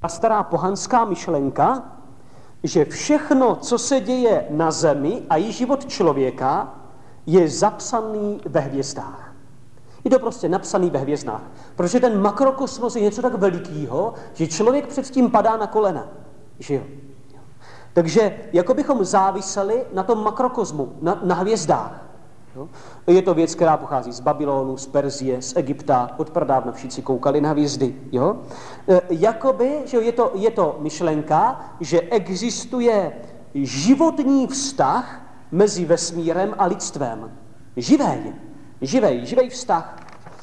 ta stará pohanská myšlenka, že všechno, co se děje na zemi a i život člověka, je zapsaný ve hvězdách. Je to prostě napsaný ve hvězdách. Protože ten makrokosmos je něco tak velikýho, že člověk předtím padá na kolena. Že jo? Takže jako bychom záviseli na tom makrokosmu, na hvězdách. Jo? Je to věc, která pochází z Babylonu, z Perzie, z Egypta, od pradávna všichni koukali na hvězdy. Jo? Jakoby, že je to myšlenka, že existuje životní vztah mezi vesmírem a lidstvem. Živej vztah.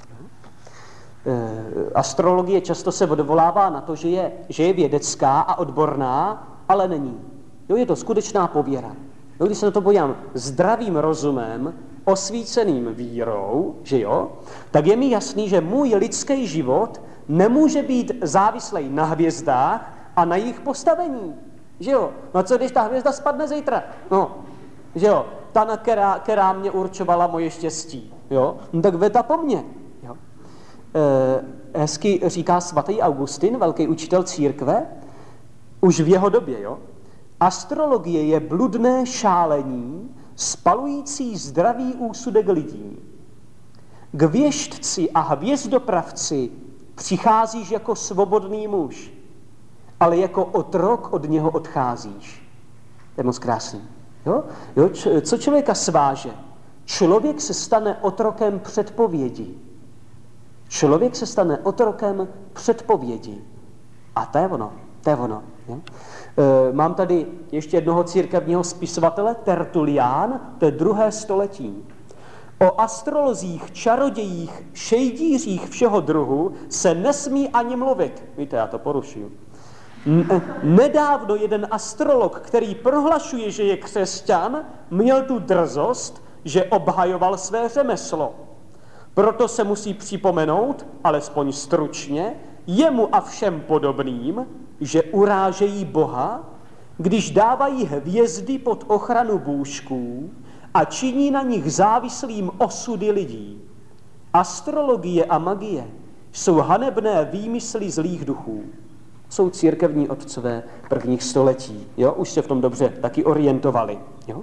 Astrologie často se odvolává na to, že je vědecká a odborná, ale není. Jo, je to skutečná pověra. No, když se na to podívám zdravým rozumem, osvíceným vírou, že jo, tak je mi jasný, že můj lidský život nemůže být závislý na hvězdách a na jejich postavení. Že jo? No a co když ta hvězda spadne zítra? No, že jo? Ta, která mě určovala moje štěstí. Jo? No tak veta po mně. Jo? Hezky říká svatý Augustin, velký učitel církve, už v jeho době, jo? Astrologie je bludné šálení, spalující zdravý úsudek lidí. K věštci a hvězdopravci přicházíš jako svobodný muž, ale jako otrok od něho odcházíš. To je moc krásný. Jo? Co člověka sváže? Člověk se stane otrokem předpovědi. Člověk se stane otrokem předpovědi. A to je ono. Jo? Mám tady ještě jednoho církevního spisovatele, Tertulián, to je 2. století. O astrolozích, čarodějích, šejdířích všeho druhu se nesmí ani mluvit. Víte, já to porušuju. Nedávno jeden astrolog, který prohlašuje, že je křesťan, měl tu drzost, že obhajoval své řemeslo. Proto se musí připomenout, alespoň stručně, jemu a všem podobným, že urážejí Boha, když dávají hvězdy pod ochranu bůžků a činí na nich závislým osudy lidí. Astrologie a magie jsou hanebné výmysly zlých duchů. Jsou církevní otcové prvních století. Jo? Už se v tom dobře taky orientovali. Jo?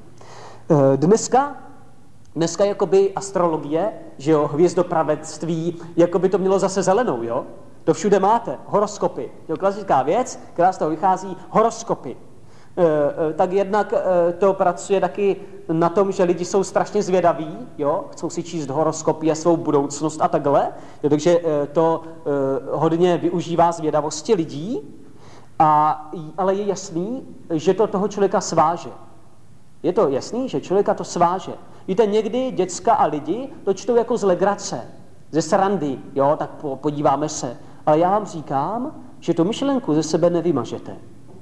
Dneska jakoby astrologie, že jo, hvězdopravectví, jakoby to mělo zase zelenou, jo? To všude máte, horoskopy. Jo, klasická věc, která z toho vychází, horoskopy. Tak jednak to pracuje taky na tom, že lidi jsou strašně zvědaví, jo? Chcou si číst horoskopy a svou budoucnost a takhle. Jo, takže to hodně využívá zvědavosti lidí, ale je jasný, že to toho člověka sváže. Je to jasný, že člověka to sváže. Víte, někdy děcka a lidi to čtou jako z legrace, ze srandy, jo, tak podíváme se. Ale já vám říkám, že tu myšlenku ze sebe nevymažete.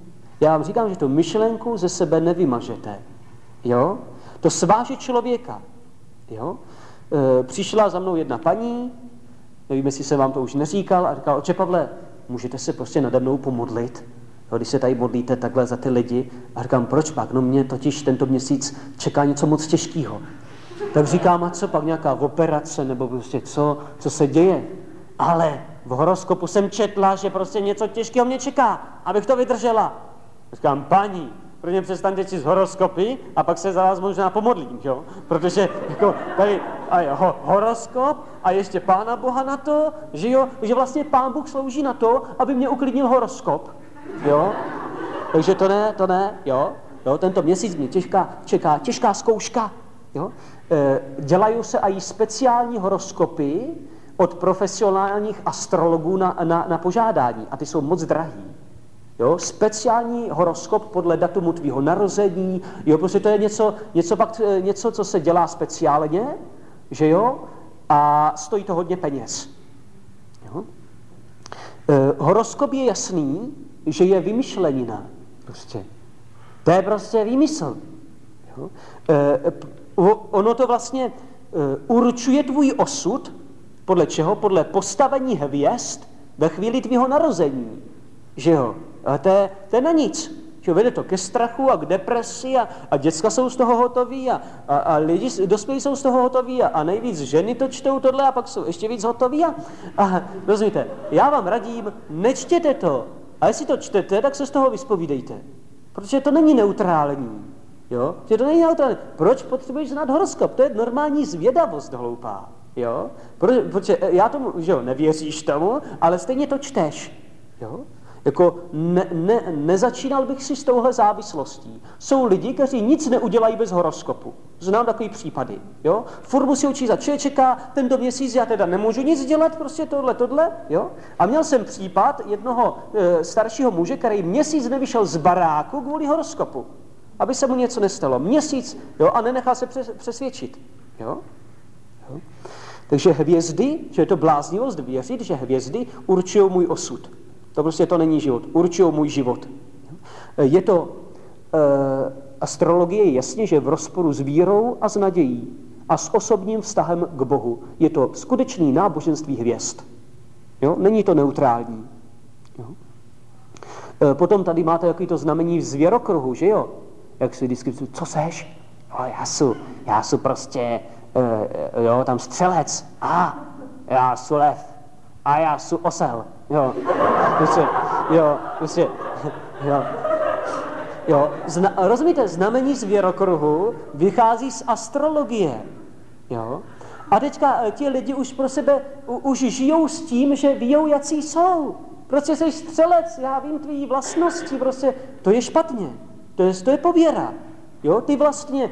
Jo? To sváže člověka. Jo? Přišla za mnou jedna paní, nevím, jestli jsem vám to už neříkal, a říkala, otče Pavle, můžete se prostě nade mnou pomodlit? Jo, když se tady modlíte takhle za ty lidi. A říkám, proč pak? No mě totiž tento měsíc čeká něco moc těžkého. Tak říkám, a co pak, nějaká operace, nebo prostě co se děje? Ale v horoskopu jsem četla, že prostě něco těžkého mě čeká, abych to vydržela. Říkám, paní, pro mě přestaňte číst horoskopy a pak se za vás možná pomodlím, jo? Protože jako tady horoskop a ještě Pána Boha na to, že jo, že vlastně Pán Bůh slouží na to, aby mě uklidnil horoskop, jo? Takže to ne, jo? Tento měsíc mě čeká těžká zkouška, jo? Dělají se i speciální horoskopy od profesionálních astrologů na požádání a ty jsou moc drahý. Jo? Speciální horoskop podle datumu tvýho narození, jo? Prostě to je něco, co se dělá speciálně, že jo? A stojí to hodně peněz. Jo? Horoskop je jasný, že je vymyšlenina. Prostě. To je prostě výmysl. Jo? Ono to vlastně určuje tvůj osud, podle čeho? Podle postavení hvězd ve chvíli tvýho narození. Že jo? Ale to je na nic. Že vede to ke strachu a k depresi a děcka jsou z toho hotoví a lidi dospělí jsou z toho hotoví a nejvíc ženy to čtou tohle a pak jsou ještě víc hotoví a rozumíte, já vám radím, nečtěte to, A jestli to čtete, tak se z toho vyspovídejte. Protože to není neutrální. Jo? Že to není neutrální. Proč potřebuješ znát horoskop? To je normální zvědavost hloupá. Jo? Protože já tomu, že jo, nevěříš tomu, ale stejně to čteš. Jo? Jako nezačínal bych si s touhle závislostí. Jsou lidi, kteří nic neudělají bez horoskopu. Znám takový případy. Jo? Furt musí učit za čeká tento měsíc, já teda nemůžu nic dělat, prostě tohle. Jo? A měl jsem případ jednoho staršího muže, který měsíc nevyšel z baráku kvůli horoskopu. Aby se mu něco nestalo. Měsíc, jo, a nenechal se přesvědčit. Jo? Jo? Takže hvězdy, že je to bláznivost věřit, že hvězdy určují můj osud. To prostě to není život. Určují můj život. Je to, astrologie je jasně, že v rozporu s vírou a s nadějí a s osobním vztahem k Bohu. Je to skutečný náboženství hvězd. Jo? Není to neutrální. Jo? Potom tady máte jaký-to znamení v zvěrokruhu, že jo? Jak si vždycky, co seš? Já jsem prostě, jo, tam střelec. Já jsem lev. A já jsem osel. Jo, rozumíte, znamení zvěrokruhu vychází z astrologie. Jo? A teďka ti lidi už pro sebe už žijou s tím, že víjou, jací jsou. Prostě jsi střelec, já vím tvý vlastnosti, prostě to je špatně. To je pověra. Jo? Ty vlastně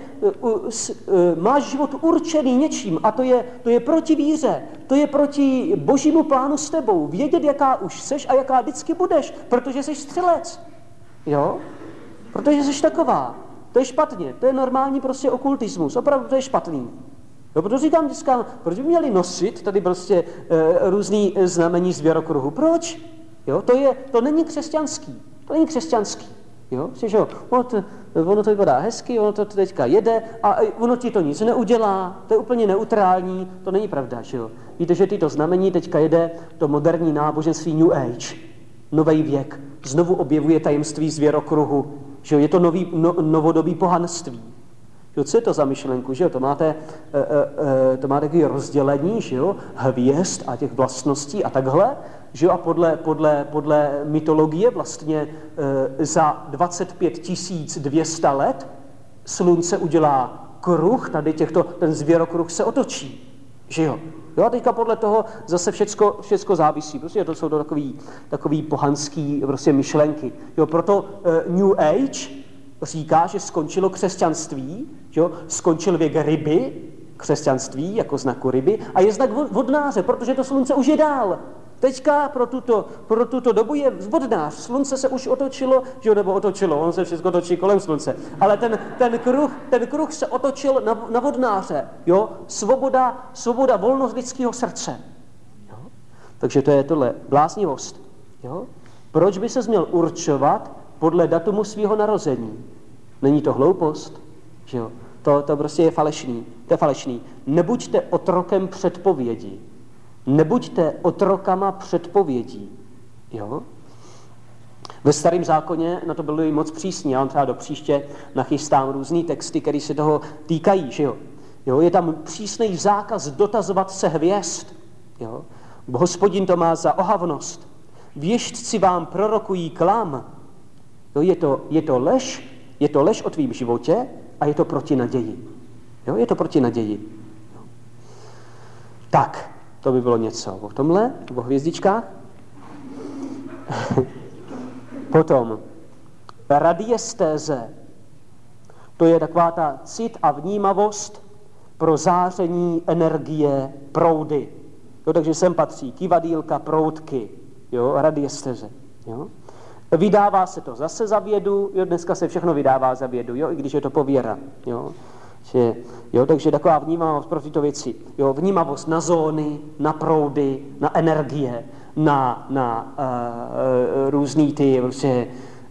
máš život určený něčím a to je proti víře, to je proti božímu plánu s tebou. Vědět, jaká už seš a jaká vždycky budeš, protože jsi střelec. Jo? Protože jsi taková. To je špatně, to je normální prostě okultismus, opravdu to je špatný. Jo, protože říkám dneska, proč by měli nosit tady prostě různý znamení zvěrokruhu? Proč? Jo? To není křesťanský. To není křesťanský. Jo? Ono to vypadá hezky, ono to teďka jede a ono ti to nic neudělá, to je úplně neutrální, to není pravda, že jo? Víte, že tyto znamení teďka jede to moderní náboženství New Age, nový věk, znovu objevuje tajemství zvěrokruhu, že jo? Je to novodobý pohanství. Jo, co je to za myšlenku, že jo? To máte takové rozdělení, že jo? Hvězd a těch vlastností a takhle, že jo? A podle mytologie vlastně za 25 200 let slunce udělá kruh, tady ten zvěrokruh se otočí, že jo? Jo, a teďka podle toho zase všecko závisí. Prostě to jsou to takový pohanský prostě myšlenky. Jo, proto New Age říká, že skončilo křesťanství, jo? Skončil věk ryby, křesťanství jako znaku ryby, a je znak vodnáře, protože to slunce už je dál. Teďka pro tuto dobu je vodnář. Slunce se už otočilo, že jo, nebo otočilo, on se všechno točí kolem slunce. Ale ten kruh se otočil na vodnáře, jo? Svoboda, volnost lidského srdce. Jo? Takže to je tohle bláznivost. Jo? Proč by se měl určovat podle datumu svého narození? Není to hloupost? Že jo? To prostě je falešný. To je falešný. Nebuďte otrokem předpovědi. Nebuďte otrokama předpovědí. Jo? Ve Starém zákoně na to byli moc přísní. Já vám třeba do příště nachystám různý texty, které se toho týkají. Že jo? Jo? Je tam přísný zákaz dotazovat se hvězd. Jo? Hospodin to má za ohavnost. Věštci vám prorokují klam. Jo? Je to lež o tvým životě a je to proti naději. Jo? Je to proti naději. Jo? Tak. To by bylo něco o tomhle, o hvězdičkách. Potom radiestéze. To je taková ta cit a vnímavost pro záření energie, proudy. Jo, takže sem patří kivadýlka, proudky, jo, radiestéze. Jo. Vydává se to zase za vědu, jo, dneska se všechno vydává za vědu, jo, i když je to pověra. Jo. Jo, takže taková vnímavost pro tyto věci. Jo, vnímavost na zóny, na proudy, na energie, na různý ty prostě,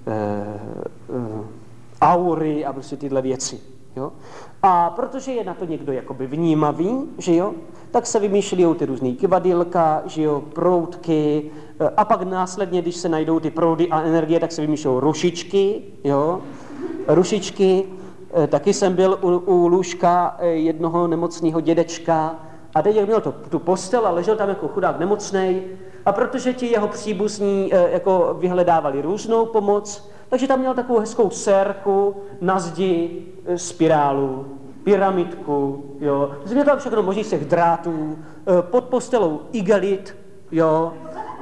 aury a prostě tyhle věci. Jo? A protože je na to někdo jakoby vnímavý, že jo, tak se vymýšlí ty různý kivadýlka, že jo, proudky, a pak následně, když se najdou ty proudy a energie, tak se vymýšlí rušičky, jo, rušičky. Taky jsem byl u lůžka jednoho nemocného dědečka a teď měl tu postel a ležel tam jako chudák nemocnej A protože ti jeho příbuzní jako vyhledávali různou pomoc, takže tam měl takovou hezkou sérku, na zdi, spirálu, pyramidku, jo. Měl tam všechno možných z těch drátů, pod postelou igelit, jo.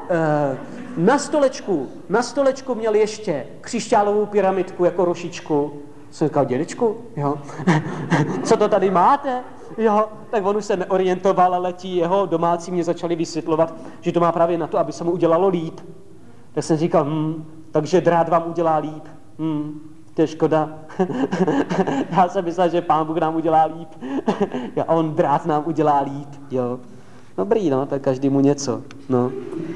Na stolečku měl ještě křišťálovou pyramidku jako rošičku. Jsem říkal, dědečku, jo, co to tady máte? Jo, tak on už se neorientoval, ale ti jeho domácí mě začali vysvětlovat, že to má právě na to, aby se mu udělalo líp. Tak jsem říkal, takže drát vám udělá líp. To je škoda. Já jsem myslel, že Pán Bůh nám udělá líp. A on drát nám udělá líp, jo. Dobrý, no, tak každému něco, no.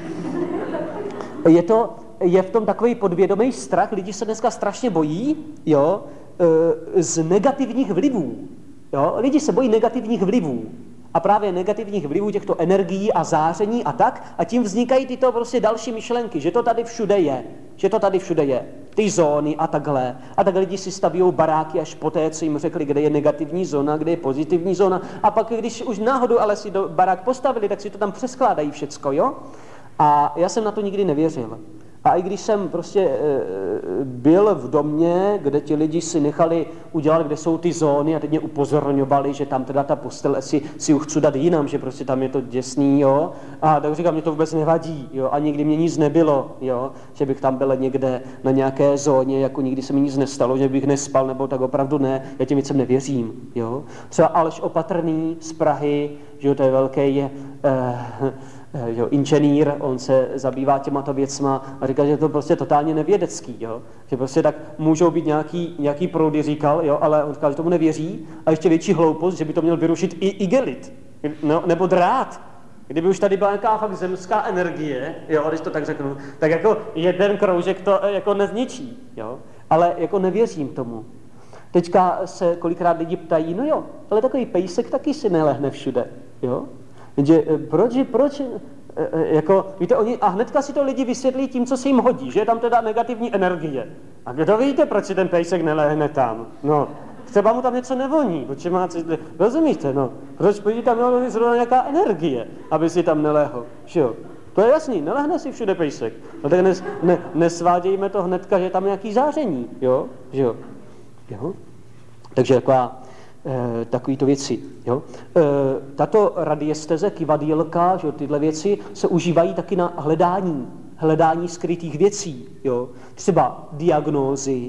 Je v tom takový podvědomý strach, lidi se dneska strašně bojí, jo, z negativních vlivů. Jo? Lidi se bojí negativních vlivů. A právě negativních vlivů těchto energií a záření a tak, a tím vznikají tyto prostě další myšlenky, že to tady všude je, ty zóny a takhle. A tak lidi si staví baráky až poté, co jim řekli, kde je negativní zóna, kde je pozitivní zóna. A pak, když už náhodou ale si barák postavili, tak si to tam přeskládají všecko, jo? A já jsem na to nikdy nevěřil. A i když jsem prostě byl v domě, kde ti lidi si nechali udělat, kde jsou ty zóny a teď mě upozorňovali, že tam teda ta postel si chci dát jinam, že prostě tam je to děsný, jo. A tak říkám, mě to vůbec nevadí, jo. A nikdy mě nic nebylo, jo. Že bych tam byl někde na nějaké zóně, jako nikdy se mi nic nestalo, že bych nespal, nebo tak opravdu ne. Já těm věcem nevěřím, jo. Třeba Aleš Opatrný z Prahy, že jo, to je velký inženýr, on se zabývá těmato věcma a říká, že je to prostě totálně nevědecký, jo? Že prostě tak můžou být nějaký proudy, říkal, jo? Ale on říkal, že tomu nevěří a ještě větší hloupost, že by to měl vyrušit i igelit, no, nebo drát. Kdyby už tady byla nějaká fakt zemská energie, jo, když to tak řeknu, tak jako jeden kroužek to jako nezničí, jo? Ale jako nevěřím tomu. Teďka se kolikrát lidi ptají, no jo, ale takový pejsek taky si nelehne všude, jo? Že proč, jako, víte, a hnedka si to lidi vysvětlí tím, co se jim hodí, že je tam teda negativní energie. A kdo víte, proč si ten pejsek nelehne tam? No, třeba mu tam něco nevoní, protože má, rozumíte, no, proč by tam měla být zrovna nějaká energie, aby si tam nelehl, že jo? To je jasný, nelehne si všude pejsek. No tak nesvádějme to hnedka, že je tam nějaký záření, jo, že jo? Jo? Takže takovýto věci. Jo? Tato radiesteze, kivadýlka, že tyhle věci se užívají taky na hledání skrytých věcí. Jo? Třeba diagnózy,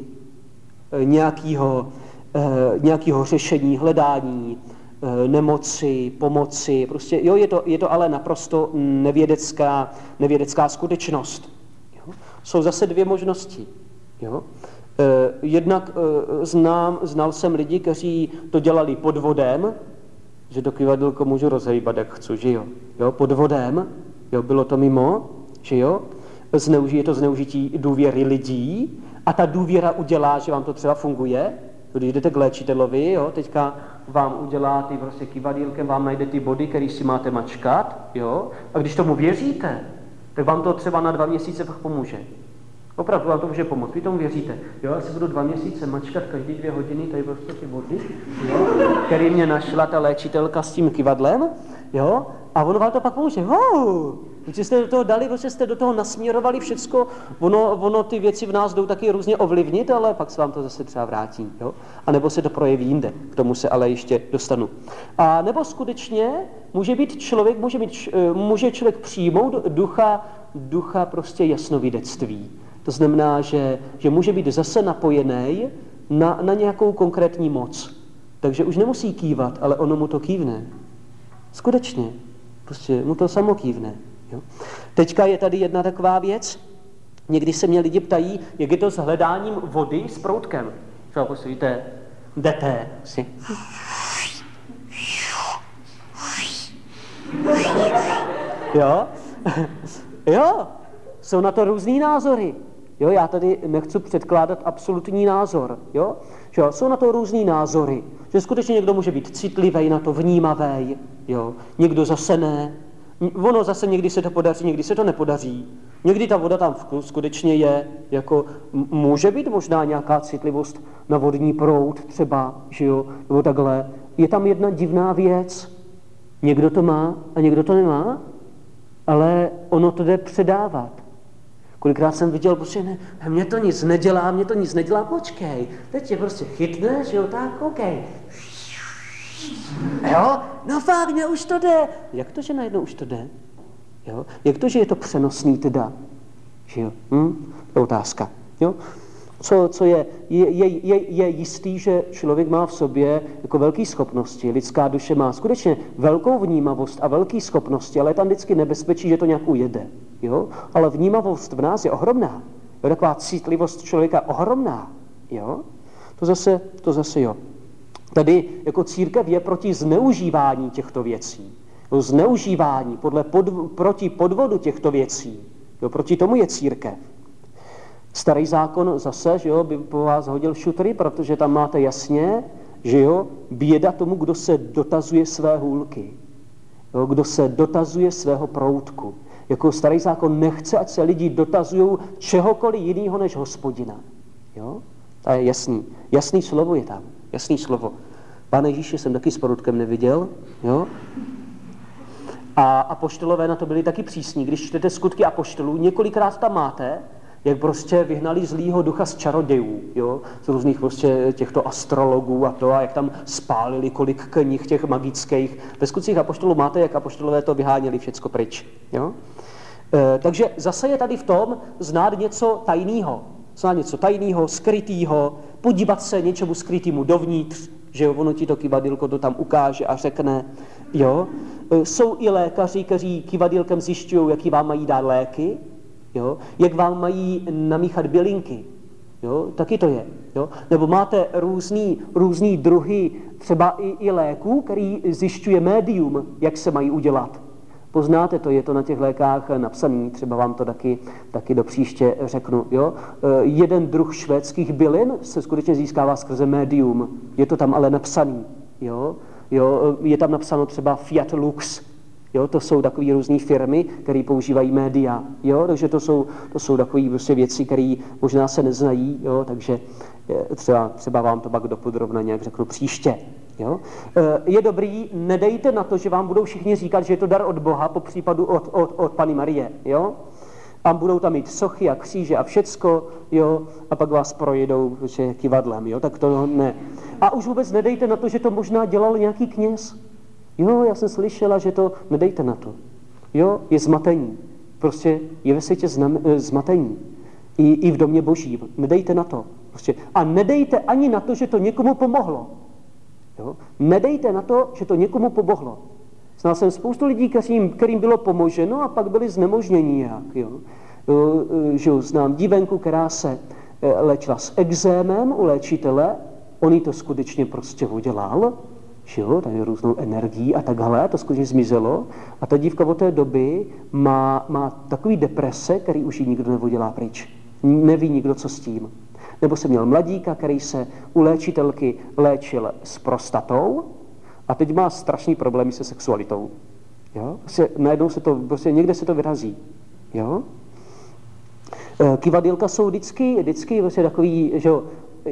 nějakého řešení, hledání, nemoci, pomoci. Prostě, jo, je to ale naprosto nevědecká skutečnost. Jo? Jsou zase dvě možnosti. Jo? Jednak znal jsem lidi, kteří to dělali podvodem, že to kivadýlko můžu rozhejbat, jak chci, že jo. Jo, podvodem, jo, bylo to mimo, že jo. Je to zneužití důvěry lidí a ta důvěra udělá, že vám to třeba funguje. Když jdete k léčitelovi, jo, teďka vám udělá ty prostě kivadýlkem, vám najde ty body, který si máte mačkat, jo. A když tomu věříte, tak vám to třeba na 2 měsíce pak pomůže. Opravdu vám to může pomoct, vy tomu věříte. Jo, já si budu 2 měsíce mačkat každý 2 hodiny, tady prostě ty body, jo, který mě našla ta léčitelka s tím kivadlem, jo, a ono vám to pak pomůže. Když jste do toho dali, protože jste do toho nasměrovali všecko, ono ty věci v nás jdou taky různě ovlivnit, ale pak se vám to zase třeba vrátí, jo. A nebo se to projeví jinde, k tomu se ale ještě dostanu. A nebo skutečně může člověk přijmout ducha prostě jasnovidectví. To znamená, že může být zase napojený na nějakou konkrétní moc. Takže už nemusí kývat, ale ono mu to kývne. Skutečně. Prostě mu to samo kývne. Jo? Teďka je tady jedna taková věc. Někdy se mě lidi ptají, jak je to s hledáním vody s proutkem. Třeba prostě víte, jdete si. Jo? Jo? Jsou na to různý názory. Jo, já tady nechci předkládat absolutní názor. Jo? Že jsou na to různý názory. Že skutečně někdo může být citlivý na to, vnímavý. Jo? Někdo zase ne. Ono zase někdy se to podaří, někdy se to nepodaří. Někdy ta voda tam skutečně je, jako může být možná nějaká citlivost na vodní proud třeba, že jo, nebo takhle. Je tam jedna divná věc. Někdo to má a někdo to nemá. ale ono to jde předávat. Kolikrát jsem viděl, prostě mě to nic nedělá, počkej, teď tě prostě chytne, že jo, tak, OK. Jo, no fakt, mě už to jde. Jak to, že najednou už to jde? Jo? Jak to, že je to přenosný teda? Že jo? To je otázka. Jo? Co je jistý, že člověk má v sobě jako velké schopnosti. Lidská duše má skutečně velkou vnímavost a velké schopnosti, ale je tam vždycky nebezpečí, že to nějak ujede. Jo? Ale vnímavost v nás je ohromná. Je taková citlivost člověka ohromná. Jo? To zase jo. Tady jako církev je proti zneužívání těchto věcí. Jo? Zneužívání proti podvodu těchto věcí. Jo? Proti tomu je církev. Starý zákon zase, že jo, by po vás hodil šutry, protože tam máte jasně, že jo, běda tomu, kdo se dotazuje své hůlky, jo, kdo se dotazuje svého proutku. Jako starý zákon nechce, ať se lidi dotazují čehokoliv jiného než Hospodina. Jo? To je jasný. Jasný slovo je tam. Jasný slovo. Pane Ježíše jsem taky s proutkem neviděl. Jo? A apoštolové na to byli taky přísní. Když čtete skutky apoštolů, několikrát tam máte, jak prostě vyhnali zlýho ducha z čarodějů, jo? Z různých prostě těchto astrologů a jak tam spálili kolik knih těch magických. Ve skutcích apoštolů máte, jak apoštolové to vyháněli všecko pryč. Jo? Takže zase je tady v tom znát něco tajného, skrytýho, podívat se něčemu skrytému dovnitř, že jo, ono ti to kivadýlko to tam ukáže a řekne, jo. Jsou i lékaři, kteří kivadýlkem zjišťují, jaký vám mají dát léky, jo, jak vám mají namíchat bylinky, jo, taky to je, jo. Nebo máte různý druhy třeba i léků, který zjišťuje médium, jak se mají udělat. Poznáte to, je to na těch lékách napsaný, třeba vám to taky do příště řeknu. Jo? Jeden druh švédských bylin se skutečně získává skrze médium, je to tam ale napsaný. Jo? Je tam napsáno třeba Fiat Lux, jo? To jsou takové různé firmy, které používají média. Jo? Takže to jsou takové prostě věci, které možná se neznají, jo? Takže třeba vám to pak dopodrobna nějak řeknu příště. Jo? Je dobrý, nedejte na to, že vám budou všichni říkat, že je to dar od Boha, po případu od Panny Marie. Jo? A budou tam mít sochy a kříže a všecko, jo? A pak vás projedou kivadlem. Jo? Tak to ne. A už vůbec nedejte na to, že to možná dělal nějaký kněz. Jo, já jsem slyšela, že to... Nedejte na to. Jo, je zmatení. Prostě je ve světě zmatení. I v domě božím. Nedejte na to. Prostě. A nedejte ani na to, že to někomu pomohlo. Jo? Nedejte na to, že to někomu pomohlo. Znal jsem spoustu lidí, kterým bylo pomoženo a pak byli znemožněni nějak. Jo? Znám dívenku, která se léčila s exémem u léčitele, on jí to skutečně prostě udělal, že jo? Tady různou energií a takhle, to skutečně zmizelo. A ta dívka od té doby má takový deprese, který už jí nikdo neudělá pryč. Neví nikdo, co s tím. Nebo jsem měl mladíka, který se u léčitelky léčil s prostatou a teď má strašný problémy se sexualitou. Jo? Najednou se to, prostě někde se to vyrazí. Jo? Kivadýlka jsou vždycky prostě takový, že jo,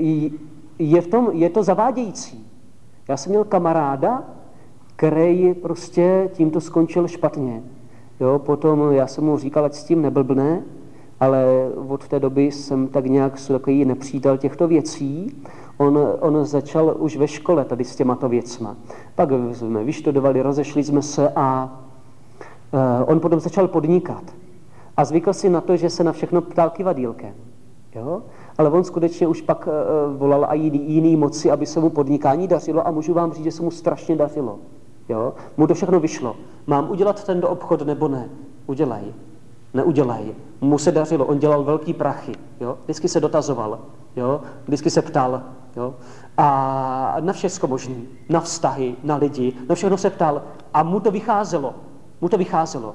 je to zavádějící. Já jsem měl kamaráda, který prostě tímto skončil špatně. Jo? Potom já jsem mu říkal, ať s tím neblbne, ale od té doby jsem tak nějak takový nepřítel těchto věcí. On začal už ve škole tady s těmato věcma. Pak jsme vyštudovali, rozešli jsme se a on potom začal podnikat. A zvykl si na to, že se na všechno ptal kivadýlkem. Jo? Ale on skutečně už pak volal i jiný moci, aby se mu podnikání dařilo a můžu vám říct, že se mu strašně dařilo. Jo? Mu to všechno vyšlo. Mám udělat tento obchod nebo ne? Udělej. Neudělej. Mu se dařilo, on dělal velký prachy. Jo? Vždycky se dotazoval. Jo? Vždycky se ptal. Jo? A na všecko možný. Na vztahy, na lidi. Na všechno se ptal. A mu to vycházelo.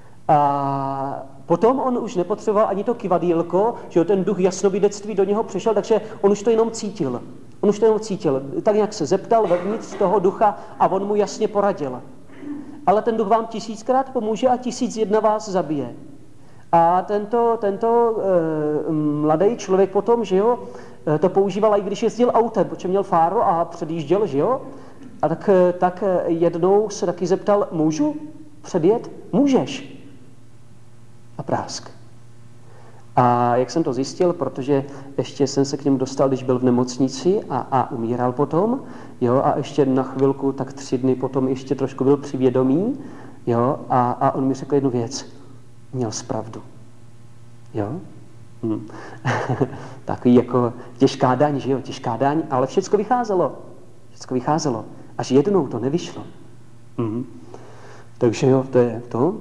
A potom on už nepotřeboval ani to kivadýlko, že ten duch jasnovidectví do něho přešel, takže on už to jenom cítil. Tak nějak se zeptal vevnitř toho ducha a on mu jasně poradil. Ale ten duch vám 1000krát pomůže a 1001 vás zabije. A tento mladý člověk potom, že jo, to používal, i když jezdil autem, protože měl fáro a předjížděl, že jo. A tak jednou se taky zeptal, můžu předjet? Můžeš. a prásk. A jak jsem to zjistil, protože ještě jsem se k němu dostal, když byl v nemocnici a umíral potom, jo, a ještě na chvilku, tak 3 dny potom ještě trošku byl při vědomí, jo, a on mi řekl jednu věc. Měl jsi pravdu. Jo? Takový jako těžká daň, že jo, těžká daň, ale všecko vycházelo. Všecko vycházelo. Až jednou to nevyšlo. Takže jo, to je to.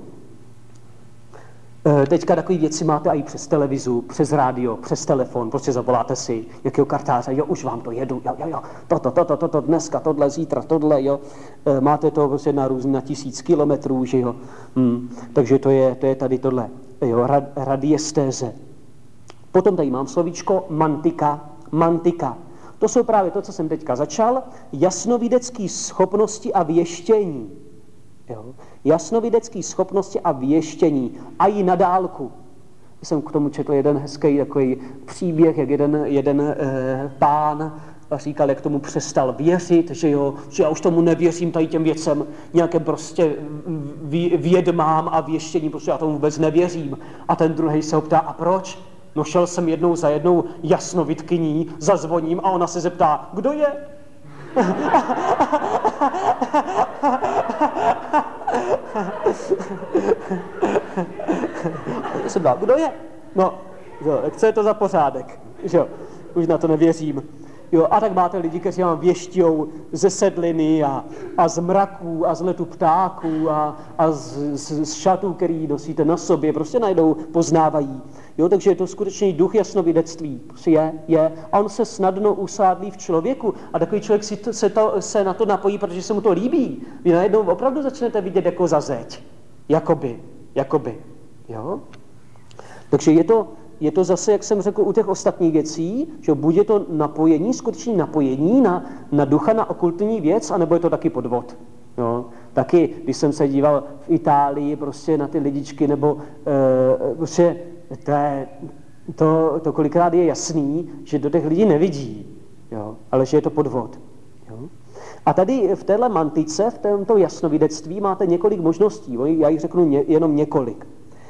Teďka takové věci máte i přes televizu, přes rádio, přes telefon, prostě zavoláte si jakého kartáře, jo, už vám to jedu, jo, toto, dneska, tohle, zítra, tohle, jo. Máte to prostě na 1000 kilometrů, že jo. Takže to je tady tohle, jo, radiestéze. Potom tady mám slovíčko mantika. To jsou právě to, co jsem teďka začal, jasnovidecké schopnosti a věštění. Jo? Jasnovidecké schopnosti a věštění. A i na dálku. Jsem k tomu četl jeden hezký takový příběh, jak jeden pán říkal, jak tomu přestal věřit, že já už tomu nevěřím tady těm věcem, nějakým prostě vědmám a věštěním, prostě já tomu vůbec nevěřím. A ten druhý se ho ptá, a proč? No šel jsem jednou za jednou jasnovidkyní, zazvoním a ona se zeptá, kdo je? Jsem dal, kdo je? No, jo, co je to za pořádek? Jo, už na to nevěřím. Jo, a tak máte lidi, kteří vám věštějou ze sedliny a z mraků a z letu ptáků a z šatů, který nosíte na sobě, prostě najednou poznávají. Jo, takže je to skutečný duch jasnovidectví. Prostě je. A on se snadno usádlí v člověku a takový člověk se na to napojí, protože se mu to líbí. Vy najednou opravdu začnete vidět jako za zeď. Jakoby. Jo? Takže je to zase, jak jsem řekl, u těch ostatních věcí, že buď je to napojení, skutečné napojení na ducha, na okultní věc, anebo je to taky podvod. Jo? Taky, když jsem se díval v Itálii prostě na ty lidičky, nebo prostě to kolikrát je jasný, že do těch lidí nevidí, jo? Ale že je to podvod. Jo? A tady v téhle mantice, v tomto jasnovidectví máte několik možností, já jich řeknu jenom několik.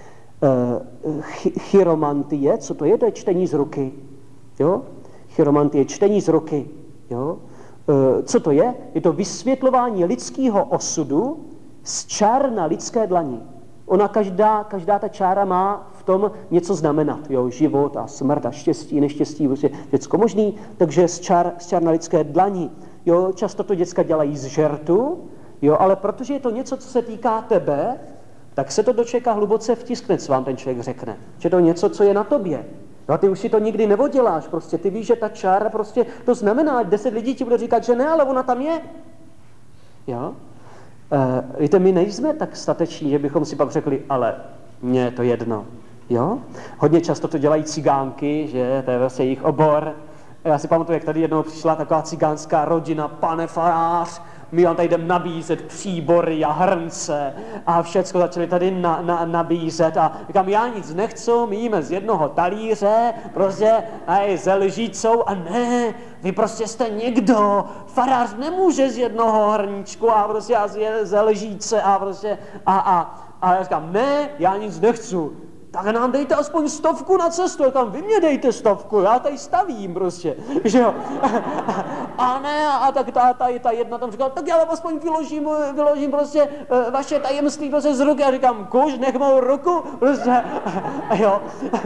Chiromantie, co to je? To je čtení z ruky. Jo? Chiromantie, čtení z ruky. Jo? Co to je? Je to vysvětlování lidského osudu z čár na lidské dlani. Ona každá ta čára má v tom něco znamenat. Jo? Život a smrt a štěstí, neštěstí, prostě všecko možný, takže z čár na lidské dlani. Jo? Často to děcka dělají z žertu, jo? Ale protože je to něco, co se týká tebe, tak se to do člověka hluboce vtiskne, co vám ten člověk řekne. Že to je něco, co je na tobě. No a ty už si to nikdy neodděláš, prostě ty víš, že ta čára prostě, to znamená, 10 lidí ti bude říkat, že ne, ale ona tam je. Jo? Víte, my nejsme tak stateční, že bychom si pak řekli, ale mně je to jedno. Jo? Hodně často to dělají cigánky, že to je vlastně jejich obor. Já si pamatuju, jak tady jednou přišla taková cigánská rodina, pane farář, my vám tady jdeme nabízet příbory a hrnce a všecko začali tady nabízet a říkám, já nic nechci, my jíme z jednoho talíře, prostě ze lžícou a ne, vy prostě jste někdo, farář nemůže z jednoho hrníčku a prostě a ze lžíce a prostě a já říkám, ne, já nic nechci. Tak nám dejte aspoň 100 na cestu, tam vy mě dejte 100, já tady stavím prostě, že jo. A ne, a tak ta jedna tam říkala, tak já vám aspoň vyložím prostě vaše tajemství prostě z ruky. A říkám, kuž, nech mou ruku, prostě, jo.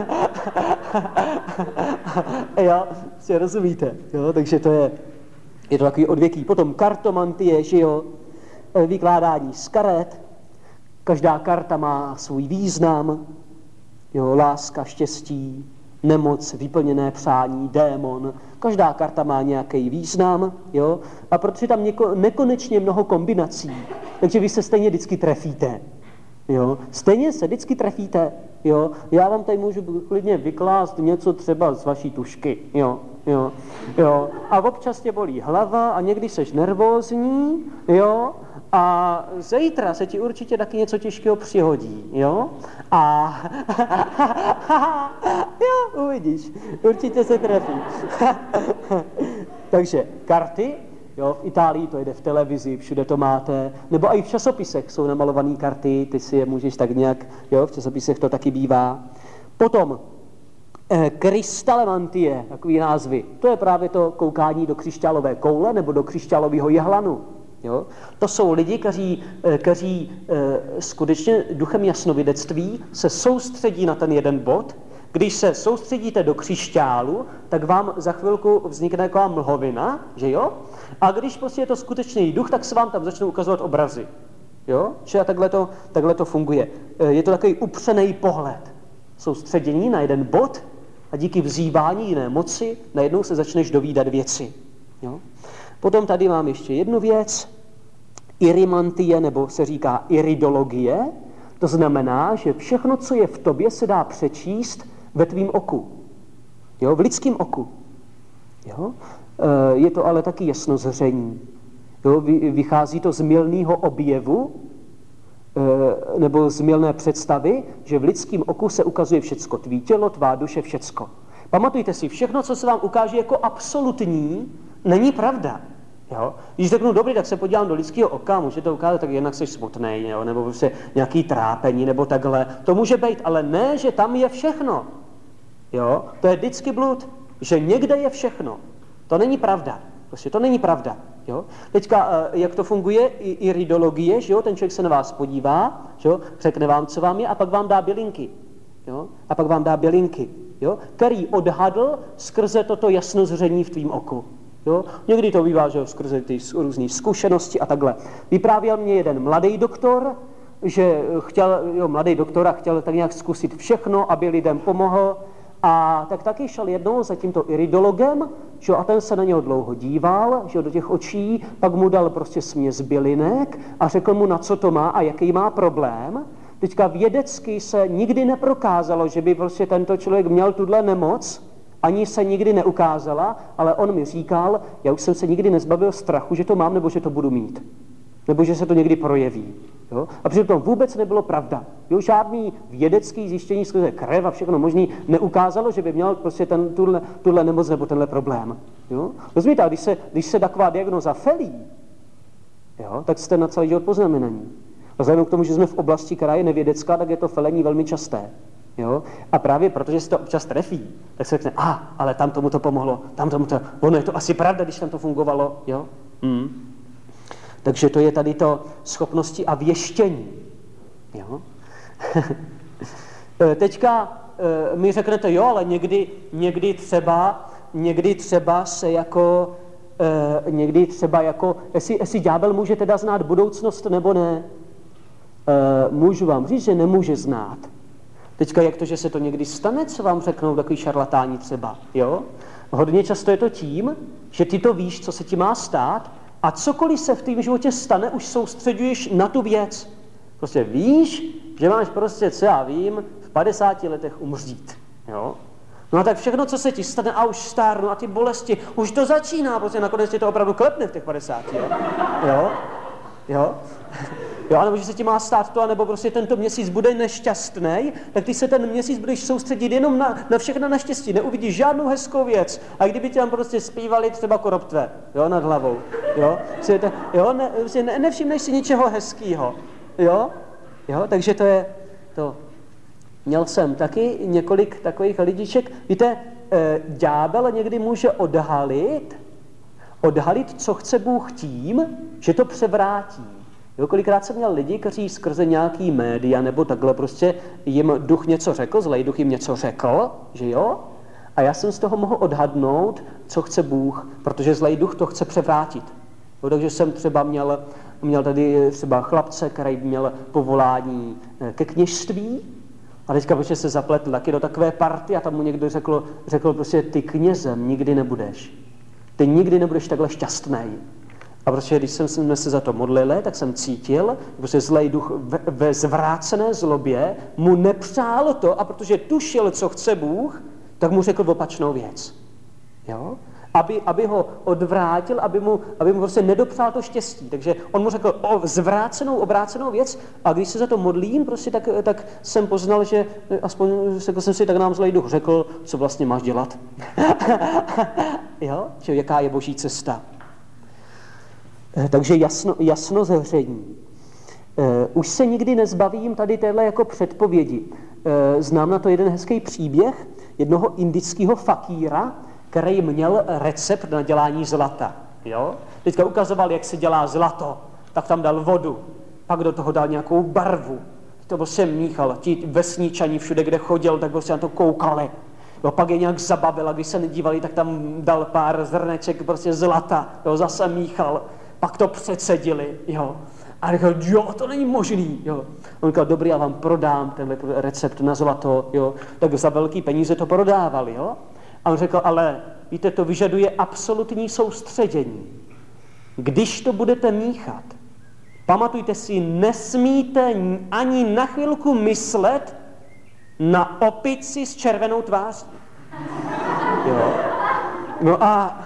Jo, si rozumíte, jo, takže to je to takový odvěký. Potom kartomantie, že jo, vykládání z karet, každá karta má svůj význam, jo, láska, štěstí, nemoc, vyplněné přání, démon. Každá karta má nějaký význam, jo? A protože tam nekonečně mnoho kombinací, takže vy se stejně vždycky trefíte. Jo? Stejně se vždycky trefíte. Jo? Já vám tady můžu klidně vyklást něco třeba z vaší tušky. Jo? A občas tě bolí hlava a někdy seš nervózní, jo? A zítra se ti určitě taky něco těžkého přihodí, jo? A jo, uvidíš, určitě se trefí. Takže karty, Jo, v Itálii to jde v televizi, všude to máte, nebo i v časopisech jsou namalované karty, ty si je můžeš tak nějak, jo, v časopisech to taky bývá. Potom krystalemantie, takový názvy, to je právě to koukání do křišťálové koule nebo do křišťálového jehlanu. Jo? To jsou lidi, kteří skutečně duchem jasnovidectví se soustředí na ten jeden bod. Když se soustředíte do křišťálu, tak vám za chvilku vznikne taková mlhovina, že jo? A když prostě je to skutečný duch, tak se vám tam začnou ukazovat obrazy. Jo? Čiže takhle to funguje. Je to takový upřený pohled. Soustředění na jeden bod a díky vzývání jiné moci najednou se začneš dovídat věci. Jo? Potom tady mám ještě jednu věc. Irimantie, nebo se říká iridologie. To znamená, že všechno, co je v tobě, se dá přečíst ve tvým oku. Jo? V lidském oku. Jo? Je to ale taky jasnozření. Jo? Vychází to z mylného objevu, nebo z mylné představy, že v lidském oku se ukazuje všecko. Tvý tělo, tvá duše, všecko. Pamatujte si, všechno, co se vám ukáže jako absolutní, není pravda. Jo? Když řeknu, dobrý, tak se podívám do lidského oka, může to ukázat, tak jednak jsi smutnej, jo? Nebo prostě nějaký trápení, nebo takhle. To může být, ale ne, že tam je všechno. Jo? To je vždycky blud, že někde je všechno. To není pravda. Prostě to není pravda. Jo? Teďka, jak to funguje, iridologie, že jo? Ten člověk se na vás podívá, že jo? Řekne vám, co vám je, a pak vám dá bylinky. Jo? A pak vám dá bylinky, jo? Který odhadl skrze toto jasnozření v tvým oku. Jo? Někdy to bývá, že skrze ty různé zkušenosti a takhle. Vyprávěl mě jeden mladý doktor, že mladý doktor chtěl tak nějak zkusit všechno, aby lidem pomohl. A tak taky šel jednou za tímto iridologem, že a ten se na něho dlouho díval, že do těch očí, pak mu dal prostě směs bylinek a řekl mu, na co to má a jaký má problém. Teďka vědecky se nikdy neprokázalo, že by prostě tento člověk měl tuhle nemoc, ani se nikdy neukázala, ale on mi říkal, já už jsem se nikdy nezbavil strachu, že to mám, nebo že to budu mít. Nebo že se to někdy projeví. Jo? A přitom vůbec nebylo pravda. Jo? Žádný vědecký zjištění skrze krev a všechno možný neukázalo, že by měl prostě tuhle nemoc nebo tenhle problém. Jo? Rozumíte, a když se taková diagnoza felí, jo, tak jste na celý život poznamenaní. A vzhledem k tomu, že jsme v oblasti, která je nevědecká, tak je to felení velmi časté. Jo? A právě protože se to občas trefí, tak se řekne, ale tam tomu to pomohlo, ono je to asi pravda, když tam to fungovalo. Jo? Takže to je tady to schopnosti a věštění. Jo? Teďka mi řeknete, jo, ale někdy třeba se jako, jestli ďábel může teda znát budoucnost nebo ne. Můžu vám říct, že nemůže znát. Teďka jak to, že se to někdy stane, co vám řeknou takový šarlatáni třeba, jo? Hodně často je to tím, že ty to víš, co se ti má stát, a cokoliv se v tvém životě stane, už soustředuješ na tu věc. Prostě víš, že máš prostě, co já vím, v 50 letech umřít. Jo? No a tak všechno, co se ti stane, a už stárnu, a ty bolesti, už to začíná, prostě nakonec tě to opravdu klepne v těch 50, jo? Jo? Jo, nebo že se ti má stát to, anebo prostě tento měsíc bude nešťastný, tak ty se ten měsíc budeš soustředit jenom na všechno neštěstí, neuvidíš žádnou hezkou věc. A kdyby ti tam prostě zpívali třeba koroptve, jo, nad hlavou, jo, nevšimneš si ničeho hezkýho, jo, takže to je to. Měl jsem taky několik takových lidiček. Víte, ďábel někdy může odhalit, co chce Bůh tím, že to převrátí. Jo, kolikrát jsem měl lidi, kteří skrze nějaký média nebo takhle prostě jim duch něco řekl, zlej duch jim něco řekl, že jo? A já jsem z toho mohl odhadnout, co chce Bůh, protože zlej duch to chce převrátit. Jo, takže jsem třeba měl tady třeba chlapce, který měl povolání ke kněžství a teďka prostě se zapletl taky do takové party a tam mu někdo řekl prostě, ty knězem nikdy nebudeš. Ty nikdy nebudeš takhle šťastnej. A protože když jsme se za to modlili, tak jsem cítil, že zlej duch ve zvrácené zlobě mu nepřálo to, a protože tušil, co chce Bůh, tak mu řekl opačnou věc. Jo? Aby ho odvrátil, aby mu prostě nedopřál to štěstí. Takže on mu řekl obrácenou věc, a když se za to modlím, prostě tak jsem poznal, že aspoň řekl jsem si, tak nám zlej duch řekl, co vlastně máš dělat. Jo? Že jaká je boží cesta. Takže jasno zhření. Už se nikdy nezbavím tady téhle jako předpovědi. Znám na to jeden hezký příběh jednoho indického fakíra, který měl recept na dělání zlata. Jo? Teďka ukazoval, jak se dělá zlato, tak tam dal vodu, pak do toho dal nějakou barvu. To prostě míchal. Ti vesničani všude, kde chodil, tak prostě na to koukali. Jo, pak je nějak zabavil a když se nedívali, tak tam dal pár zrneček prostě zlata, jo, zase míchal, pak to přecedili, jo. A říkal, jo, to není možný, jo. On říkal, dobrý, já vám prodám tenhle recept na zlato, jo. Tak za velký peníze to prodávali, jo. A on řekl, ale víte, to vyžaduje absolutní soustředění. Když to budete míchat, pamatujte si, nesmíte ani na chvilku myslet na opici s červenou tváří. Jo. No a...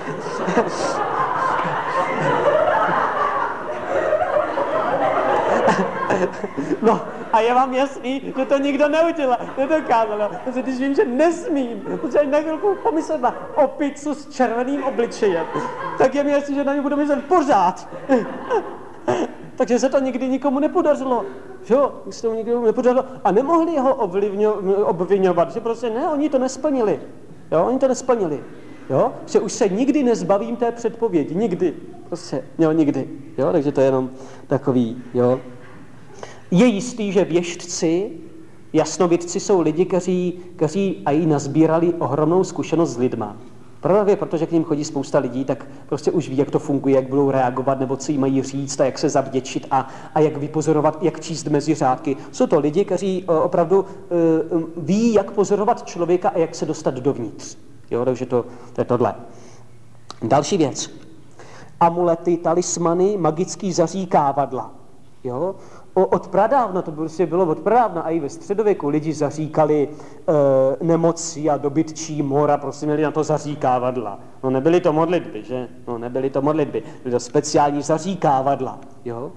No a je vám jasný, že to nikdo nedokázal. Protože když vím, že nesmím, protože na chvilku pomyslet na opicu s červeným obličejem, tak je mi jasný, že na ní budu myslet pořád. Takže se to nikdy nikomu nepodařilo. Jo, se to nikdy nepodařilo. A nemohli ho obviňovat, že prostě ne, oni to nesplnili. Jo, oni to nesplnili. Jo, že už se nikdy nezbavím té předpovědi. Nikdy. Prostě, jo, nikdy. Jo, takže to je jenom takový, jo. Je jistý, že věštci, jasnovidci jsou lidi, kteří i nazbírali ohromnou zkušenost s lidma. Právě protože k ním chodí spousta lidí, tak prostě už ví, jak to funguje, jak budou reagovat, nebo co jí mají říct a jak se zavděčit a jak vypozorovat, jak číst mezi řádky. Jsou to lidi, kteří opravdu ví, jak pozorovat člověka a jak se dostat dovnitř. Jo, takže to je tohle. Další věc. Amulety, talismany, magický zaříkávadla. Jo? Od pradávna, to prostě bylo od pradávna, a i ve středověku lidi zaříkali nemoci a dobytčí mor a prostě měli na to zaříkávadla. No nebyly to modlitby, že? No nebyly to modlitby, byly to speciální zaříkávadla. Jo?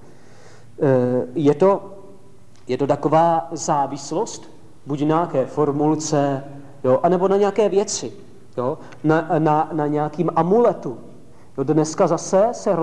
Je to taková závislost, buď nějaké formulce, jo? Anebo na nějaké věci, jo? Na nějakým amuletu. Jo? Dneska zase se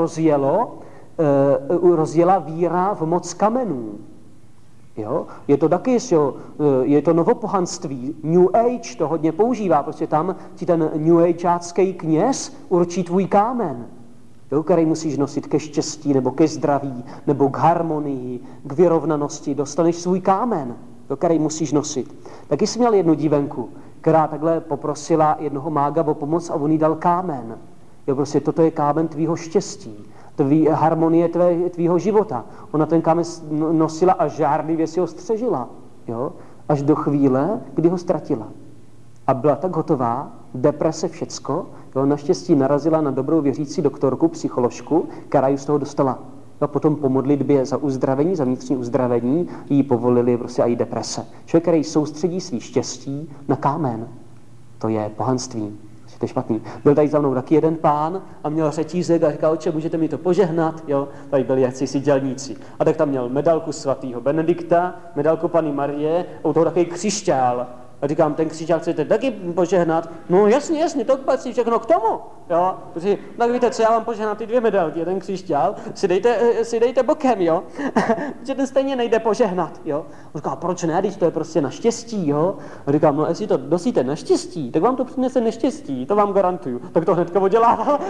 rozjela víra v moc kamenů. Jo? Je to taky, jo, je to novopohanství. New Age to hodně používá, prostě tam ti ten New Ageácký kněz určí tvůj kámen, jo, který musíš nosit ke štěstí, nebo ke zdraví, nebo k harmonii, k vyrovnanosti. Dostaneš svůj kámen, jo, který musíš nosit. Taky jsi měl jednu dívenku, která takhle poprosila jednoho mága o pomoc a on jí dal kámen. Jo, prostě toto je kámen tvýho štěstí. Harmonie tvýho života. Ona ten kámen nosila a žárlivě si ho střežila. Jo? Až do chvíle, kdy ho ztratila. A byla tak hotová, deprese, všecko. Jo? Naštěstí narazila na dobrou věřící doktorku, psycholožku, která ji z toho dostala. A potom po modlitbě za uzdravení, za vnitřní uzdravení, jí povolili prostě i deprese. Člověk, který soustředí svý štěstí na kámen. To je pohanství. To je špatný. Byl tady za mnou taky jeden pán a měl řetízek a říkal, oče, můžete mi to požehnat? Jo? Tady byli jací dělníci. A tak tam měl medalku svatého Benedikta, medalku Panny Marie a u toho takový křišťál. A říkám, ten křišťál chcete taky požehnat? No jasně, to patří všechno k tomu. Jo? Protože, tak víte co, já vám požehnám ty dvě medalky, ten křišťál, si dejte bokem, jo? Protože ten stejně nejde požehnat, jo? On říká, proč ne, když to je prostě na štěstí, jo? A říkám, no jestli to nosíte na štěstí, tak vám to přinese neštěstí, to vám garantuju. Tak to hnedka odělával.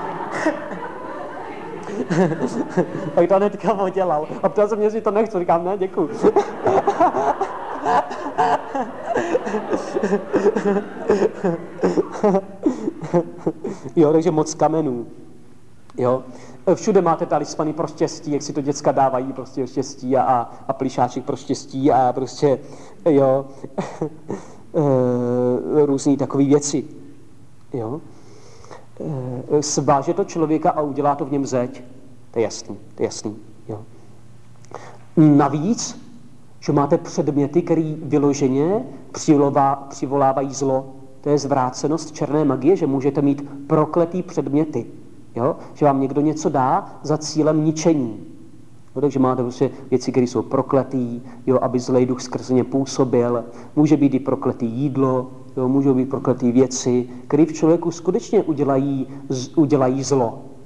Tak to hnedka odělal. A ptal se mě, jestli to nechci, říkám, ne, děkuju. Jo, takže moc kamenů. Jo. Všude máte talismany pro štěstí, jak si to děcka dávají, prostě štěstí a plišáček pro štěstí a prostě, jo, různý takový věci. Jo. Sváže to člověka a udělá to v něm zeď. To je jasný. Jo. Navíc, že máte předměty, které vyloženě přivolávají zlo. To je zvrácenost černé magie, že můžete mít prokletý předměty. Jo? Že vám někdo něco dá za cílem ničení. Jo? Takže máte prostě věci, které jsou prokletý, jo? Aby zlej duch skrze ně působil. Může být i prokletý jídlo, jo? Můžou být prokletý věci, které v člověku skutečně udělají zlo.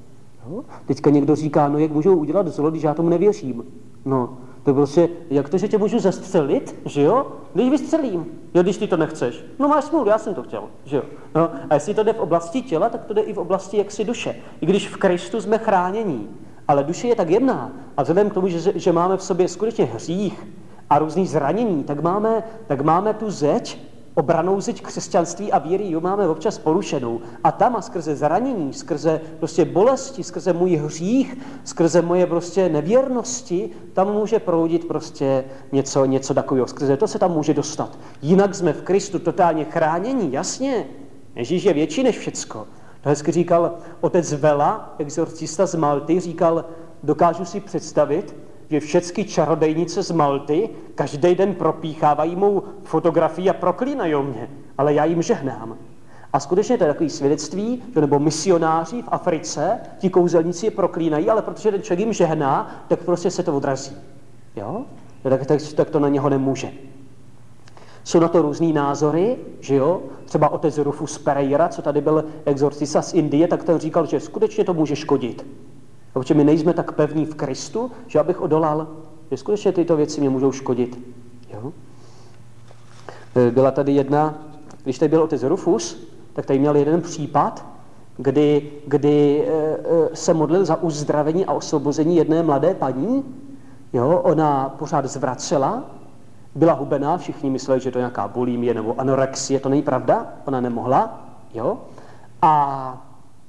Jo? Teďka někdo říká, no jak můžou udělat zlo, když já tomu nevěřím. No, to prostě, jak to, že tě můžu zastřelit, že jo? Když vystřelím, jo, když ty to nechceš. No máš smůlu, já jsem to chtěl, že jo? No, a jestli to jde v oblasti těla, tak to jde i v oblasti jaksi duše. I když v Kristu jsme chránění, ale duše je tak jemná a vzhledem k tomu, že máme v sobě skutečně hřích a různý zranění, tak máme tu zeď, obranou zeď křesťanství a víry, jo, máme občas porušenou. A tam a skrze zranění, skrze prostě bolesti, skrze můj hřích, skrze moje prostě nevěrnosti, tam může proudit prostě něco takového. Skrze to se tam může dostat. Jinak jsme v Kristu totálně chránění, jasně. Ježíš je větší než všecko. To hezky říkal otec Vela, exorcista z Malty, říkal, dokážu si představit, že všechny čarodejnice z Malty každý den propíchávají mou fotografii a proklínají mě, ale já jim žehnám. A skutečně to je takové svědectví, že nebo misionáři v Africe, ti kouzelníci je proklínají, ale protože ten člověk jim žehná, tak prostě se to odrazí. Jo? Tak to na něho nemůže. Jsou na to různý názory, že jo? Třeba otec Rufus Pereira, co tady byl exorcista z Indie, tak ten říkal, že skutečně to může škodit. Protože my nejsme tak pevní v Kristu, že abych odolal, že skutečně tyto věci mě můžou škodit. Jo? Byla tady jedna, když tady byl otec Rufus, tak tady měl jeden případ, kdy se modlil za uzdravení a osvobození jedné mladé paní. Jo? Ona pořád zvracela, byla hubená, všichni mysleli, že to je nějaká bulimie nebo anorexie, to není pravda, ona nemohla. Jo? A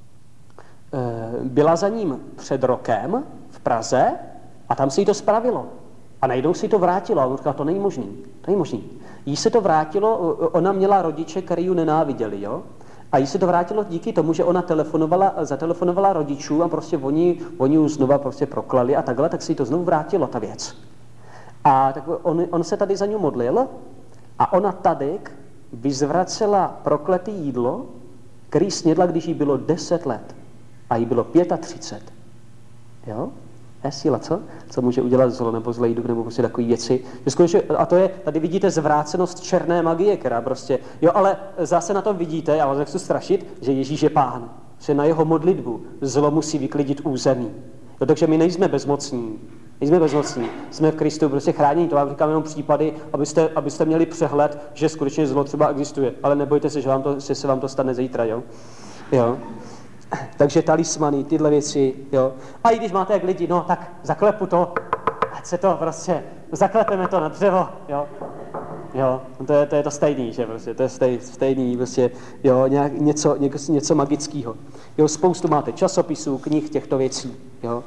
byla za ním před rokem v Praze a tam se jí to spravilo. A najednou se jí to vrátilo. A on říkal, to není možný. Jí se to vrátilo, ona měla rodiče, který ji nenáviděli, jo? A jí se to vrátilo díky tomu, že ona zatelefonovala rodičům a prostě oni ji znova prostě proklali a takhle, tak se jí to znovu vrátilo, ta věc. A tak on se tady za ní modlil a ona tady vyzvracela prokletý jídlo, který snědla, když jí bylo 10 let. A jí bylo 35. Jo? Je síla, co? Co může udělat zlo nebo zlej duch nebo prostě takové věci. A to je, tady vidíte zvrácenost černé magie, která prostě, jo, ale zase na tom vidíte, já vás nechci strašit, že Ježíš je Pán. Že na jeho modlitbu zlo musí vyklidit území. Jo, takže my nejsme bezmocní. Jsme v Kristu prostě chráněni. To vám říkám jenom případy, abyste měli přehled, že skutečně zlo třeba existuje. Ale nebojte se, že se vám to stane zítra, jo? Jo. Takže talismany, tyhle věci, jo. A i když máte jak lidi, no tak zaklepu to, ať se to prostě, zaklepeme to na dřevo, jo. Jo, to je to stejný, že prostě, to je stejný, prostě, jo, něco magického. Jo, spoustu máte časopisů, knih, těchto věcí, jo.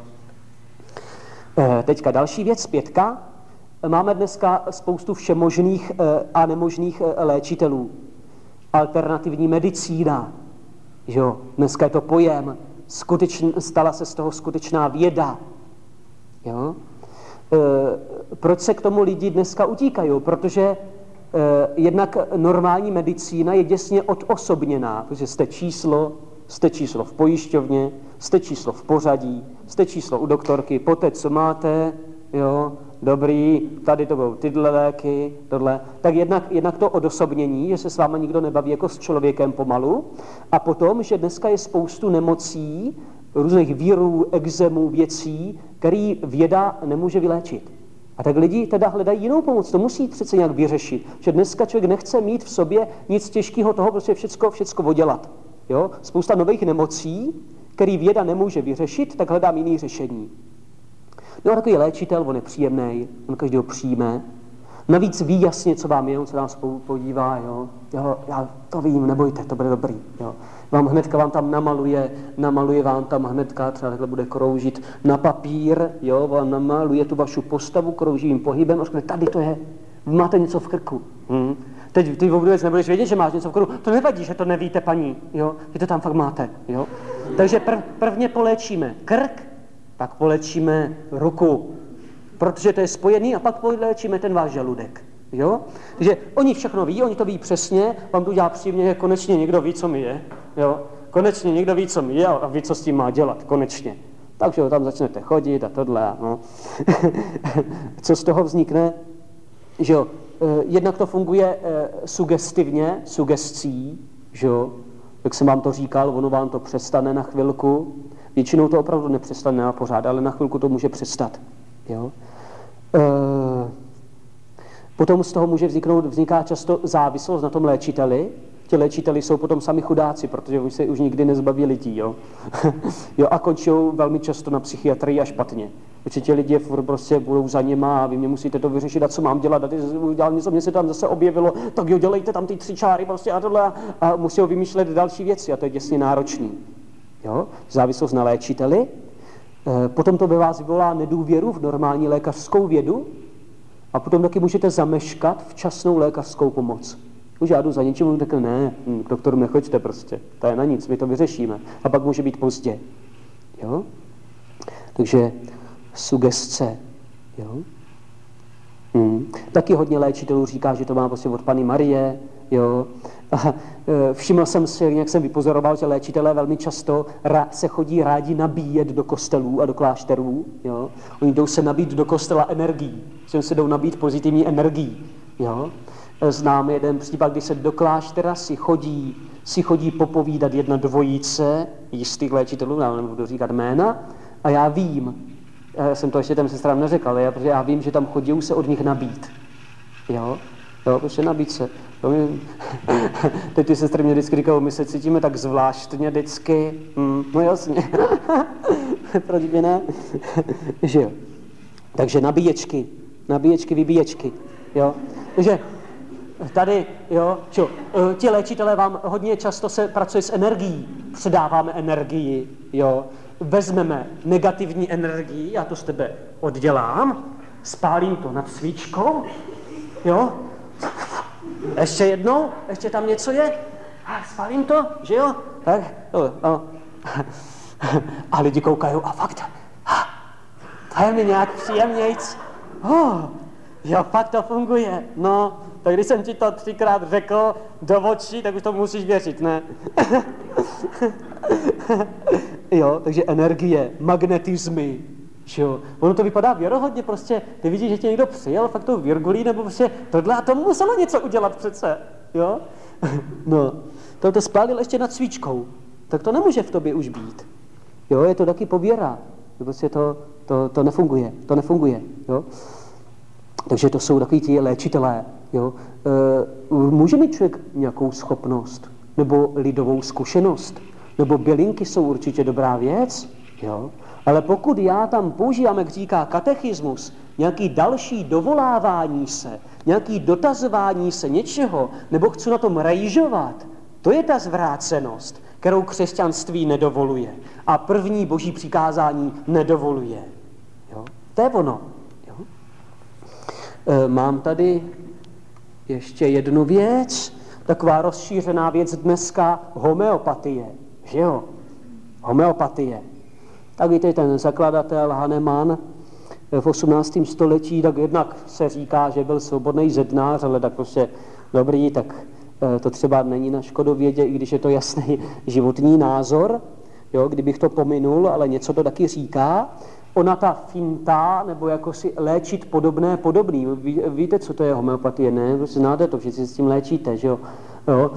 Teďka další věc, 5. Máme dneska spoustu všemožných a nemožných léčitelů. Alternativní medicína, jo, dneska je to pojem, stala se z toho skutečná věda. Jo? Proč se k tomu lidi dneska utíkají? Protože jednak normální medicína je děsně odosobněná, protože jste číslo v pojišťovně, jste číslo v pořadí, jste číslo u doktorky, poté co máte, jo, dobrý, tady to budou tyhle léky, tohle. Tak jednak to odosobnění, že se s váma nikdo nebaví jako s člověkem pomalu. A potom, že dneska je spoustu nemocí, různých virů, ekzemů, věcí, který věda nemůže vyléčit. A tak lidi teda hledají jinou pomoc, to musí přece nějak vyřešit. Že dneska člověk nechce mít v sobě nic těžkého, toho prostě všecko odělat. Jo? Spousta nových nemocí, který věda nemůže vyřešit, tak hledám jiný řešení. No a takový léčitel, on je příjemnej, on každého přijme. Navíc ví jasně, co vám je, on se nás podívá, jo, já to vím, nebojte, to bude dobrý, jo. Vám tam namaluje vám tam hnedka, třeba takhle bude kroužit na papír, jo, vám namaluje tu vašu postavu krouživým pohybem a řekne, tady to je, máte něco v krku. Teď ty vůbec nebudeš vědět, že máš něco v krku, to nevadí, že to nevíte, paní, jo, že to tam fakt máte, jo. Takže prvně poléčíme krk, pak polečíme ruku, protože to je spojený, a pak poléčíme ten váš žaludek. Jo? Takže oni všechno ví, oni to ví přesně, vám to udělá příjemně, že konečně někdo ví, co mi je. Jo? Konečně někdo ví, co mi je a ví, co s tím má dělat, konečně. Takže tam začnete chodit a tohle. No. Co z toho vznikne? Že jo? Jednak to funguje sugestivně, sugestcí, že jo? Jak jsem vám to říkal, ono vám to přestane na chvilku. Většinou to opravdu nepřestane na pořád, ale na chvilku to může přestat. Jo? Potom z toho vzniká často závislost na tom léčiteli. Ti léčiteli jsou potom sami chudáci, protože oni se už nikdy nezbaví lidí. Jo? Jo, a končí velmi často na psychiatrii a špatně. Určitě lidi prostě budou za něma a vy mě musíte to vyřešit a co mám dělat. A ty udělal něco, mě se tam zase objevilo, tak jo, dělejte tam ty 3 čáry prostě a tohle a musí vymýšlet další věci a to je děsně náročný. Jo? Závislost na léčiteli. Potom to ve vás vyvolá nedůvěru v normální lékařskou vědu a potom taky můžete zameškat včasnou lékařskou pomoc. Už já jdu za něčím, řekl, ne, k doktoru nechoďte prostě, to je na nic, my to vyřešíme. A pak může být pozdě. Jo? Takže sugestce. Jo? Taky hodně léčitelů říká, že to má prostě od Panny Marie. Jo? A všiml jsem si, jak jsem vypozoroval, že léčitelé velmi často se chodí rádi nabíjet do kostelů a do klášterů. Jo? Oni jdou se nabít do kostela energií, že se jdou nabít pozitivní energií. Jo? Znám jeden případ, kdy se do kláštera si chodí popovídat jedna dvojice jistých léčitelů, já nebudu říkat jména, a já vím, já jsem to ještě těm sestrám neřekl, ale protože já vím, že tam chodí se od nich nabít. Jo, prostě nabít se. Teď ty sestry mě vždycky říkají, my se cítíme tak zvláštně vždycky. No jasně. Proč by ne? Že jo. Takže nabíječky, vybíječky. Jo. Takže tady, jo, ti léčitelé vám hodně často se pracuje s energií, předáváme energii, jo, vezmeme negativní energii, já to z tebe oddělám, spálím to nad svíčkou, jo, ještě jednou, ještě tam něco je, a spálím to, že jo, tak, no. A lidi koukají, a fakt, to je mi nějak příjemnějc, jo, fakt to funguje, no. Tak když jsem ti to 3krát řekl do očí, tak už to musíš věřit, ne? Jo, takže energie, magnetismy, jo. Ono to vypadá věrohodně, prostě, ty vidíš, že tě někdo přijel, fakt to virgulí, nebo prostě tohle a to muselo něco udělat přece, jo? No, to spálil ještě nad svíčkou, tak to nemůže v tobě už být. Jo, je to taky pověra, prostě to nefunguje, jo? Takže to jsou takový ti léčitelé. Jo? Může mít člověk nějakou schopnost, nebo lidovou zkušenost, nebo bylinky jsou určitě dobrá věc, jo? Ale pokud já tam používám, jak říká katechismus, nějaký další dovolávání se, nějaký dotazování se něčeho, nebo chci na tom rejžovat, to je ta zvrácenost, kterou křesťanství nedovoluje. A první boží přikázání nedovoluje. Jo? To je ono. Jo? Mám tady ještě jednu věc, taková rozšířená věc dneska, homeopatie, že jo? Homeopatie. Tak víte, ten zakladatel Hahnemann v 18. století, tak jednak se říká, že byl svobodný zednář, ale tak prostě dobrý, tak to třeba není na škodu vědě, i když je to jasný životní názor, jo, kdybych to pominul, ale něco to taky říká. Ona ta finta, nebo jako si léčit podobný. Víte, co to je homeopatie, ne? Prostě znáte to, všichni s tím léčíte, že jo? Jo.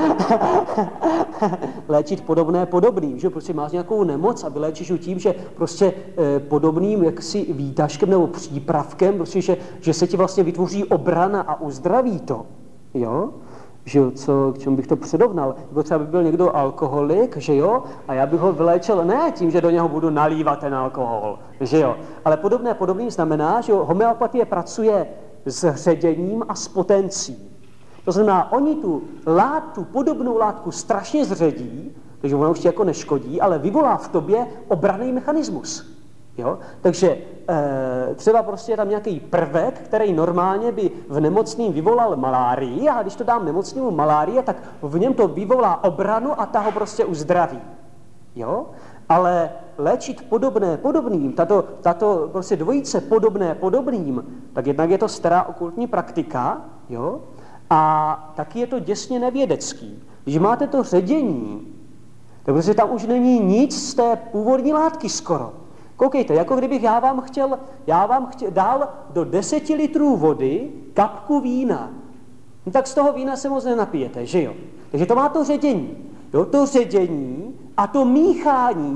Léčit podobný, že prostě máš nějakou nemoc a vyléčíš ji tím, že prostě podobným jaksi výtažkem nebo přípravkem, prostě, že se ti vlastně vytvoří obrana a uzdraví to, jo? Že jo, k čemu bych to předovnal? Nebo třeba by byl někdo alkoholik, že jo, a já bych ho vyléčil ne tím, že do něho budu nalívat ten alkohol, že jo, ale podobným znamená, že jo, homeopatie pracuje s ředěním a s potencí. To znamená, oni tu podobnou látku strašně zředí, takže ona už ti jako neškodí, ale vyvolá v tobě obranný mechanismus. Jo? Takže třeba prostě je tam nějaký prvek, který normálně by v nemocným vyvolal malárii, a když to dám nemocnému malárie, tak v něm to vyvolá obranu a ta ho prostě uzdraví. Jo? Ale léčit podobným, tato prostě dvojice podobným, tak jednak je to stará okultní praktika, jo? A taky je to děsně nevědecký. Když máte to ředění, tak prostě tam už není nic z té původní látky skoro. Koukejte, jako kdybych já vám chtěl dal do 10 litrů vody kapku vína. No tak z toho vína se moc nenapijete, že jo? Takže to má to ředění. Jo, to ředění a to míchání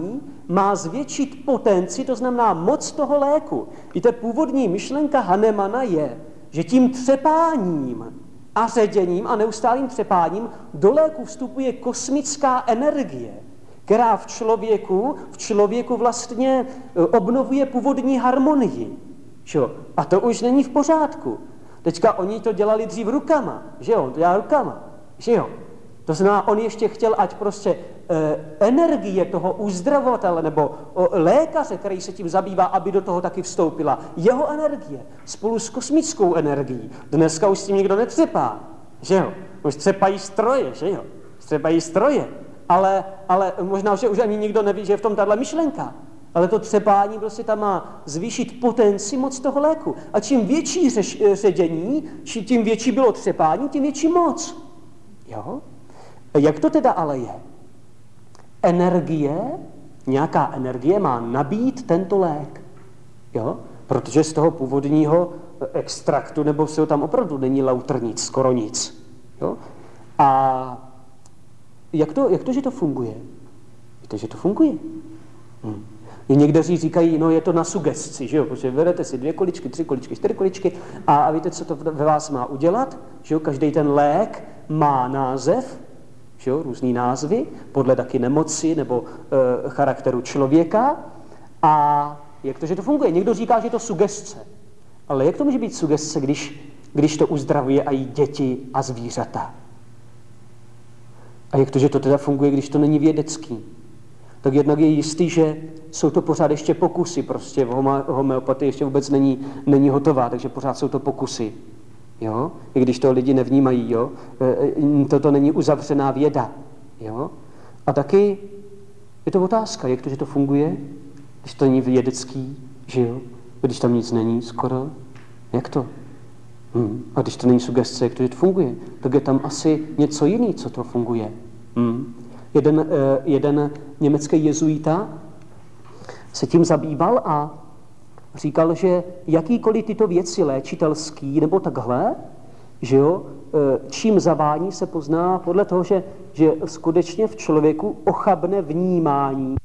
má zvětšit potenci, to znamená moc toho léku. Víte, původní myšlenka Hahnemana je, že tím třepáním a ředěním a neustálým třepáním do léku vstupuje kosmická energie, která v člověku vlastně obnovuje původní harmonii. Že jo? A to už není v pořádku. Teďka oni to dělali dřív rukama, že jo? On to dělá rukama, že jo? To znamená, on ještě chtěl, ať prostě energie toho uzdravovatele nebo lékaře, který se tím zabývá, aby do toho taky vstoupila. Jeho energie spolu s kosmickou energií. Dneska už s tím nikdo netřepá, že jo? Už třepají stroje, že jo? Třepají stroje. Ale možná, že už ani nikdo neví, že je v tom tahle myšlenka. Ale to třepání prostě tam má zvýšit potenci moc toho léku. A čím větší ředění, tím větší bylo třepání, tím větší moc. Jo? Jak to teda ale je? Nějaká energie má nabít tento lék. Jo? Protože z toho původního extraktu, nebo se ho tam opravdu není lautr nic, skoro nic. Jo? A jak to, že to funguje? Víte, že to funguje? Někteří říkají, no je to na sugesci, že jo? Protože vedete si 2 količky, 3 količky, 4 količky a víte, co to ve vás má udělat? Že jo? Každý ten lék má název, že jo? Různý názvy, podle taky nemoci nebo charakteru člověka. A jak to, že to funguje? Někdo říká, že je to sugesce. Ale jak to může být sugesce, když to uzdravuje i děti a zvířata? A jak to, že to teda funguje, když to není vědecký? Tak jednak je jistý, že jsou to pořád ještě pokusy, prostě homeopatie ještě vůbec není hotová, takže pořád jsou to pokusy. Jo? I když to lidi nevnímají, jo? Toto není uzavřená věda. Jo? A taky je to otázka, jak to, že to funguje, když to není vědecký, že jo? Když tam nic není skoro, jak to? A když to není sugesce, jak to, že to funguje, tak je tam asi něco jiný, co to funguje. Jeden německý jezuita se tím zabýval a říkal, že jakýkoliv tyto věci léčitelský nebo takhle, že jo, čím zavání se pozná podle toho, že skutečně v člověku ochabne vnímání